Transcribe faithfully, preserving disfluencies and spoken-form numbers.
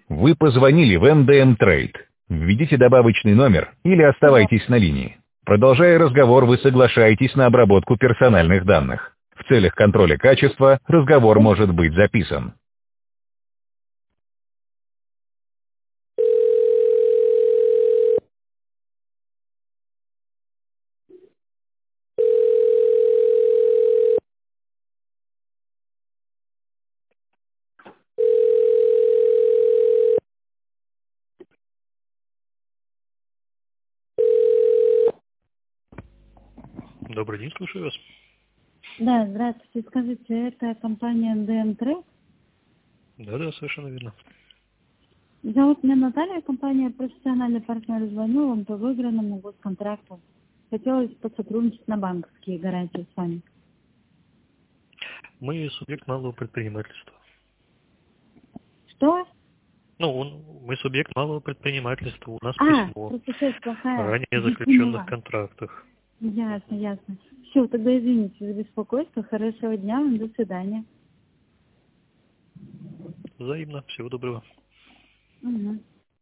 Вы позвонили в эн дэ эм Trade. Введите добавочный номер или оставайтесь на линии. Продолжая разговор, вы соглашаетесь на обработку персональных данных. В целях контроля качества разговор может быть записан. Добрый день, слушаю вас. Да, здравствуйте. Скажите, это компания эн дэ эм Trade? Да-да, совершенно верно. Зовут меня Наталья, компания «Профессиональный партнер». Звоню вам по выигранному госконтракту. Хотелось посотрудничать на банковские гарантии с вами. Мы субъект малого предпринимательства. Что? Ну, он, мы субъект малого предпринимательства. У нас А, письмо просто связь о плохая. ранее Не заключенных поняла. контрактах. Ясно, ясно. Все, тогда извините за беспокойство. Хорошего дня вам. До свидания. Взаимно. Всего доброго. Угу.